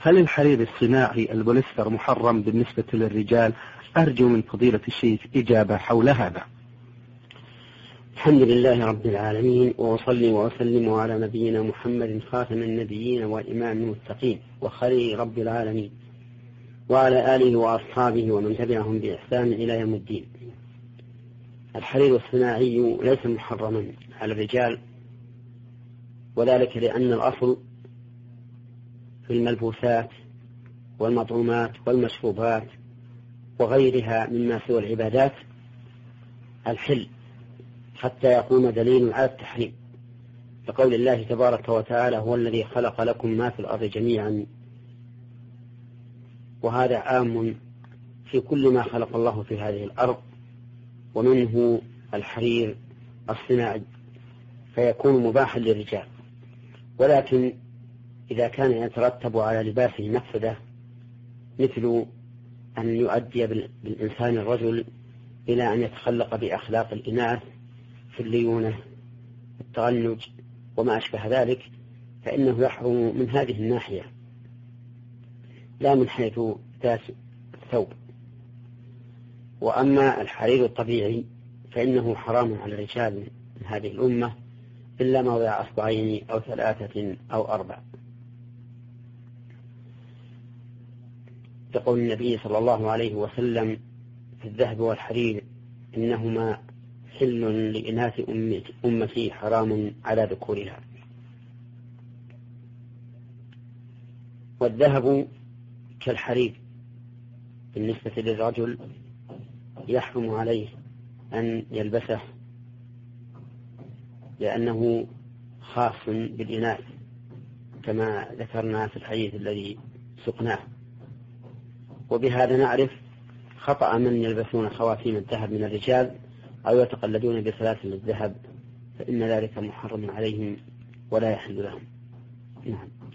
هل الحرير الصناعي البوليستر محرم بالنسبة للرجال؟ أرجو من فضيلة الشيخ إجابة حول هذا. الحمد لله رب العالمين، وأصلي وأسلم على نبينا محمد خاتم النبيين وإمام المتقين وخليل رب العالمين، وعلى آله وأصحابه ومن تبعهم بإحسان إلى يوم الدين. الحرير الصناعي ليس محرما على الرجال، وذلك لأن الأصل في الملبوسات والمطعومات والمشروبات وغيرها مما سوى العبادات الحل، حتى يقوم دليل على التحريم، لقول الله تبارك وتعالى: هو الذي خلق لكم ما في الأرض جميعا. وهذا عام في كل ما خلق الله في هذه الأرض، ومنه الحرير الصناعي، فيكون مباحا للرجال. ولكن إذا كان يترتب على لباسه مفسدة، مثل أن يؤدي بالإنسان الرجل إلى أن يتخلق بأخلاق الإناث في الليونة التغنج وما أشبه ذلك، فإنه يحرم من هذه الناحية، لا من حيث ذات الثوب. وأما الحرير الطبيعي فإنه حرام على الرجال من هذه الأمة إلا موضع أصبعين أو 3 أو 4. يقول النبي صلى الله عليه وسلم في الذهب والحرير: إنهما حل لإناث أمتي حرام على ذكورها. والذهب كالحرير بالنسبة للرجل يحرم عليه أن يلبسه، لأنه خاص بالإناث كما ذكرنا في الحديث الذي سقناه. وبهذا نعرف خطأ من يلبسون خواتيم الذهب من الرجال أو يتقلدون بسلاسل الذهب، فإن ذلك محرم عليهم ولا يحل لهم. نعم.